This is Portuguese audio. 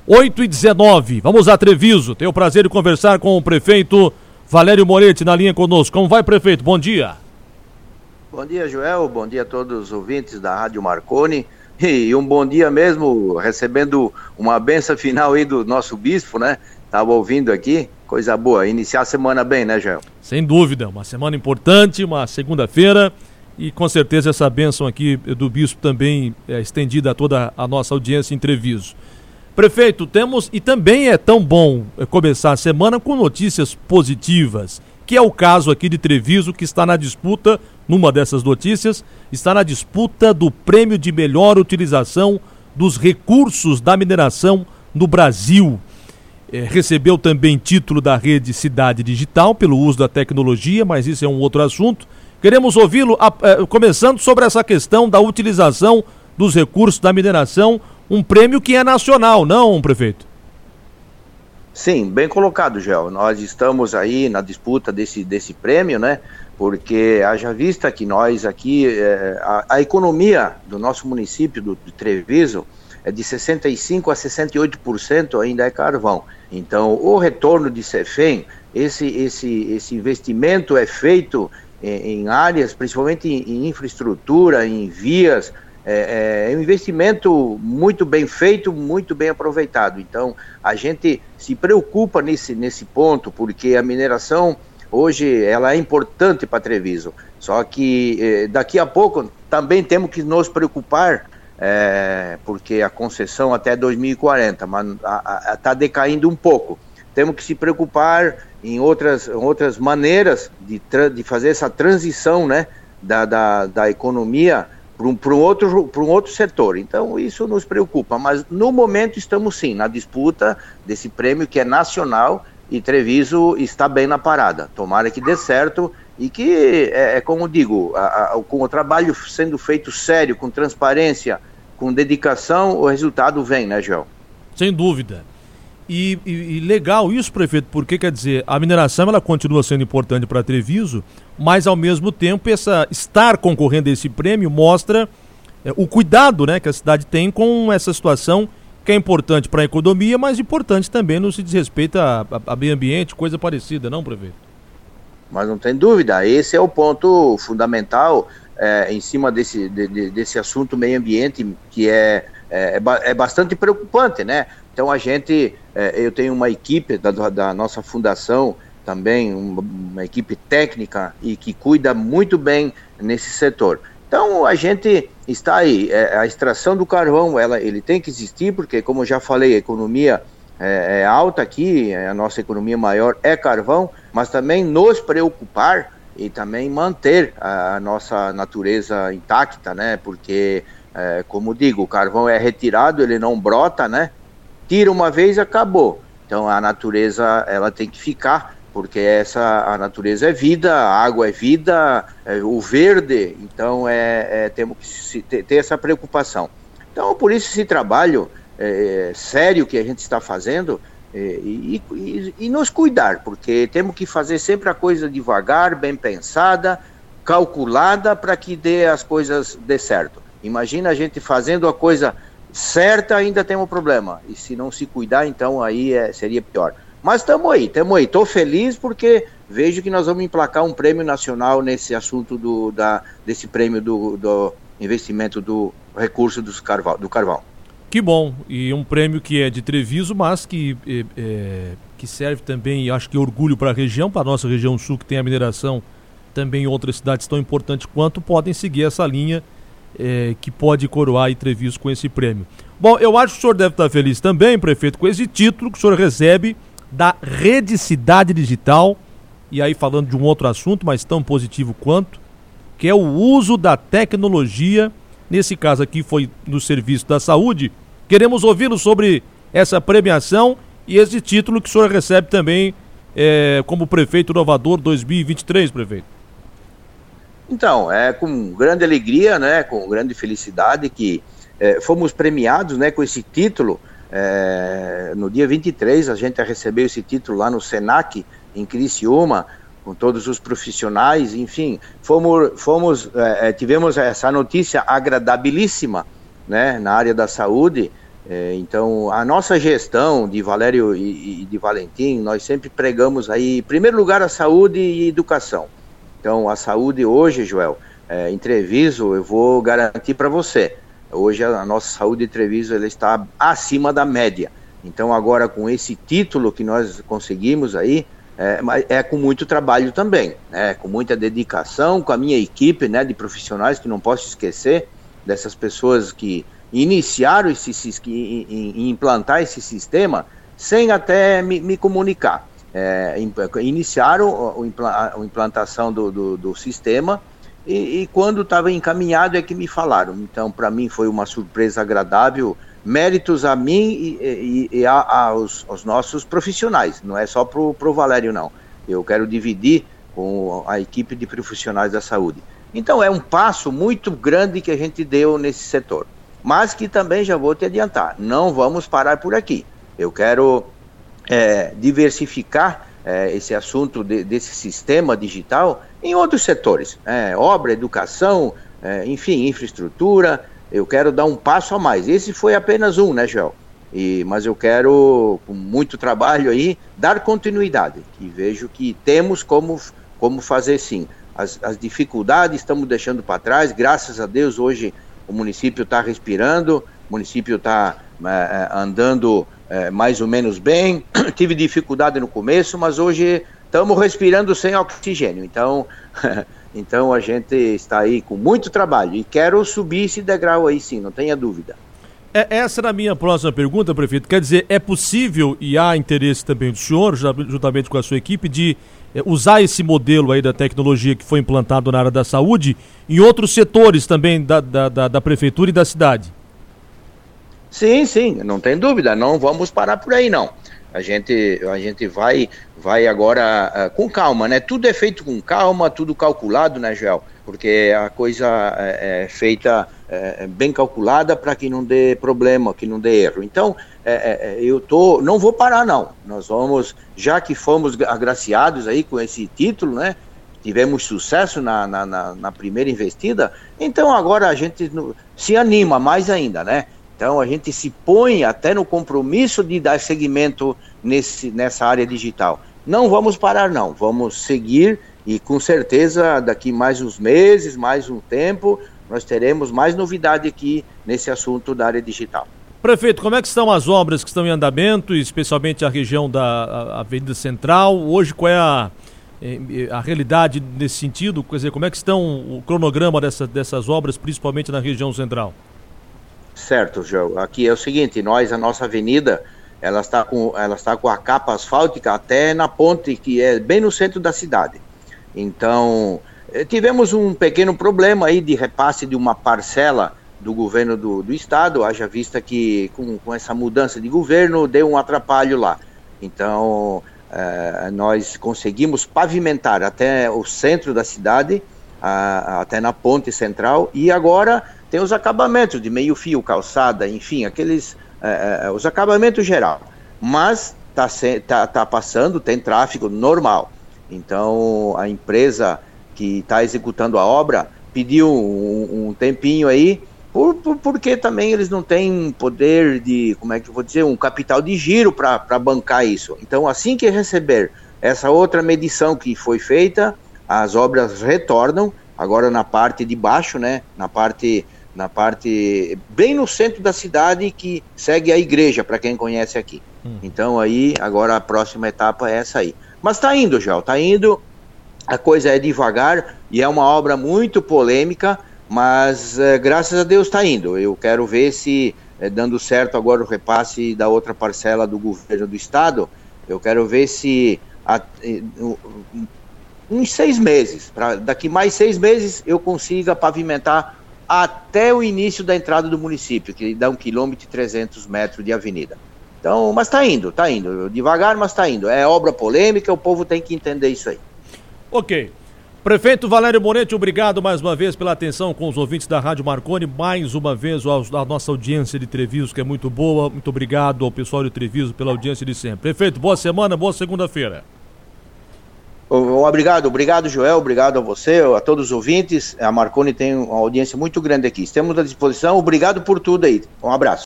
8h19, vamos a Treviso. Tenho o prazer de conversar com o prefeito Valério Moretti na linha conosco. Como vai, prefeito? Bom dia. Bom dia, Joel. Bom dia a todos os ouvintes da Rádio Marconi. E um bom dia mesmo, recebendo uma benção final aí do nosso bispo, né? Estava ouvindo aqui, coisa boa. Iniciar a semana bem, né, Joel? Sem dúvida, uma semana importante, uma segunda-feira. E com certeza essa bênção aqui do bispo também é estendida a toda a nossa audiência em Treviso. Prefeito, temos, e também é tão bom começar a semana com notícias positivas, que é o caso aqui de Treviso, que está na disputa, numa dessas notícias, está na disputa do prêmio de melhor utilização dos recursos da mineração no Brasil. Recebeu também título da rede Cidade Digital pelo uso da tecnologia, mas isso é um outro assunto. Queremos ouvi-lo começando sobre essa questão da utilização dos recursos da mineração, um prêmio que é nacional, não, prefeito? Sim, bem colocado, Gel. Nós estamos aí na disputa desse prêmio, né? Porque haja vista que nós aqui, a economia do nosso município, do Treviso, é de 65% a 68% ainda é carvão. Então, o retorno de CEFEM, esse investimento é feito em áreas, principalmente em infraestrutura, em vias. É um investimento muito bem feito, muito bem aproveitado. Então, a gente se preocupa nesse ponto, porque a mineração hoje ela é importante para Treviso. Só que daqui a pouco também temos que nos preocupar, porque a concessão até 2040, mas está decaindo um pouco. Temos que se preocupar em outras maneiras de fazer essa transição, né, da economia para um outro setor. Então isso nos preocupa, mas no momento estamos sim na disputa desse prêmio que é nacional e Treviso está bem na parada. Tomara que dê certo e que, como digo, com o trabalho sendo feito sério, com transparência, com dedicação, o resultado vem, né, Joel? Sem dúvida. E legal isso, prefeito, porque quer dizer, a mineração ela continua sendo importante para Treviso, mas ao mesmo tempo estar concorrendo a esse prêmio mostra o cuidado, né, que a cidade tem com essa situação que é importante para a economia, mas importante também no que diz respeito a meio ambiente, coisa parecida, não, prefeito? Mas não tem dúvida, esse é o ponto fundamental em cima desse assunto meio ambiente, que é bastante preocupante, né? Então eu tenho uma equipe da nossa fundação também, uma equipe técnica e que cuida muito bem nesse setor. Então a gente está aí, a extração do carvão, ele tem que existir, porque como eu já falei, a economia é alta aqui, a nossa economia maior é carvão, mas também nos preocupar e também manter a nossa natureza intacta, né? Porque, como digo, o carvão é retirado, ele não brota, né? Tira uma vez e acabou. Então a natureza ela tem que ficar, porque a natureza é vida, a água é vida, o verde, então temos que ter essa preocupação. Então por isso esse trabalho sério que a gente está fazendo e nos cuidar, porque temos que fazer sempre a coisa devagar, bem pensada, calculada, para que as coisas dê certo. Imagina a gente fazendo a coisa certa, ainda tem um problema, e se não se cuidar, então aí seria pior. Mas estamos aí, estou feliz porque vejo que nós vamos emplacar um prêmio nacional nesse assunto desse prêmio do investimento do recurso do carvão. Que bom, e um prêmio que é de Treviso, mas que serve também, acho que orgulho para a região, para a nossa região sul, que tem a mineração, também outras cidades tão importantes quanto, podem seguir essa linha que pode coroar Treviso com esse prêmio. Bom, eu acho que o senhor deve estar feliz também, prefeito, com esse título que o senhor recebe da Rede Cidade Digital, e aí falando de um outro assunto, mas tão positivo quanto, que é o uso da tecnologia, nesse caso aqui foi no serviço da saúde. Queremos ouvi-lo sobre essa premiação e esse título que o senhor recebe também como prefeito inovador 2023, prefeito. Então, com grande alegria, né, com grande felicidade que fomos premiados, né, com esse título. No dia 23 a gente recebeu esse título lá no Senac, em Criciúma, com todos os profissionais, enfim, tivemos essa notícia agradabilíssima, né, na área da saúde, Então, a nossa gestão de Valério e de Valentim, nós sempre pregamos aí, em primeiro lugar, a saúde e educação. Então, a saúde hoje, Joel, em Treviso, eu vou garantir para você, hoje a nossa saúde em Treviso ela está acima da média. Então, agora com esse título que nós conseguimos aí, com muito trabalho também, né? Com muita dedicação, com a minha equipe, né, de profissionais, que não posso esquecer, dessas pessoas que iniciaram em implantar esse sistema sem até me comunicar. Iniciaram a implantação do sistema e quando estava encaminhado é que me falaram. Então, para mim foi uma surpresa agradável, méritos a mim e aos nossos profissionais, não é só pro Valério, não. Eu quero dividir com a equipe de profissionais da saúde. Então, é um passo muito grande que a gente deu nesse setor. Mas que também já vou te adiantar, não vamos parar por aqui. Eu quero diversificar esse assunto desse sistema digital em outros setores, obra, educação, enfim, infraestrutura. Eu quero dar um passo a mais. Esse foi apenas um, né, Joel? Mas eu quero, com muito trabalho aí, dar continuidade. E vejo que temos como fazer sim. As dificuldades estamos deixando para trás, graças a Deus hoje o município está respirando, o município está andando mais ou menos bem. Tive dificuldade no começo, mas hoje estamos respirando sem oxigênio. Então a gente está aí com muito trabalho e quero subir esse degrau aí sim, não tenha dúvida. Essa era a minha próxima pergunta, prefeito. Quer dizer, é possível e há interesse também do senhor, juntamente com a sua equipe, de usar esse modelo aí da tecnologia que foi implantado na área da saúde em outros setores também da prefeitura e da cidade? Sim, não tem dúvida, não vamos parar por aí não. A gente vai agora com calma, né? Tudo é feito com calma, tudo calculado, né, Joel? Porque a coisa é feita bem calculada para que não dê problema, que não dê erro. Então, não vou parar não. Nós vamos, já que fomos agraciados aí com esse título, né? Tivemos sucesso na primeira investida, então agora a gente se anima mais ainda, né? Então a gente se põe até no compromisso de dar seguimento nessa área digital. Não vamos parar não, vamos seguir e com certeza daqui mais uns meses, mais um tempo, nós teremos mais novidade aqui nesse assunto da área digital. Prefeito, como é que estão as obras que estão em andamento, especialmente a região da Avenida Central? Hoje qual é a realidade nesse sentido? Quer dizer, como é que estão o cronograma dessas obras, principalmente na região central? Certo, João. Aqui é o seguinte, a nossa avenida, ela está com a capa asfáltica até na ponte, que é bem no centro da cidade. Então, tivemos um pequeno problema aí de repasse de uma parcela do governo do estado, haja vista que com essa mudança de governo deu um atrapalho lá. Então, nós conseguimos pavimentar até o centro da cidade, até na ponte central, e agora tem os acabamentos de meio fio, calçada, enfim, os acabamentos geral. Mas tá passando, tem tráfego normal. Então a empresa que está executando a obra pediu um tempinho aí, porque também eles não têm poder de, como é que eu vou dizer, um capital de giro para bancar isso. Então assim que receber essa outra medição que foi feita, as obras retornam, agora na parte de baixo, né, na parte bem no centro da cidade, que segue a igreja, para quem conhece aqui. Então aí, agora a próxima etapa é essa aí. Mas está indo, João, está indo, a coisa é devagar e é uma obra muito polêmica, mas graças a Deus está indo. Eu quero ver se, dando certo agora o repasse da outra parcela do governo do estado, eu quero ver se uns 6 meses, daqui mais 6 meses eu consiga pavimentar até o início da entrada do município, que dá 1,3 km de avenida. Então, mas está indo, devagar, mas está indo. É obra polêmica, o povo tem que entender isso aí. Ok. Prefeito Valério Moretti, obrigado mais uma vez pela atenção com os ouvintes da Rádio Marconi, mais uma vez a nossa audiência de Treviso, que é muito boa. Muito obrigado ao pessoal de Treviso pela audiência de sempre. Prefeito, boa semana, boa segunda-feira. Obrigado, Joel, obrigado a você, a todos os ouvintes. A Marconi tem uma audiência muito grande aqui. Estamos à disposição, obrigado por tudo aí. Um abraço.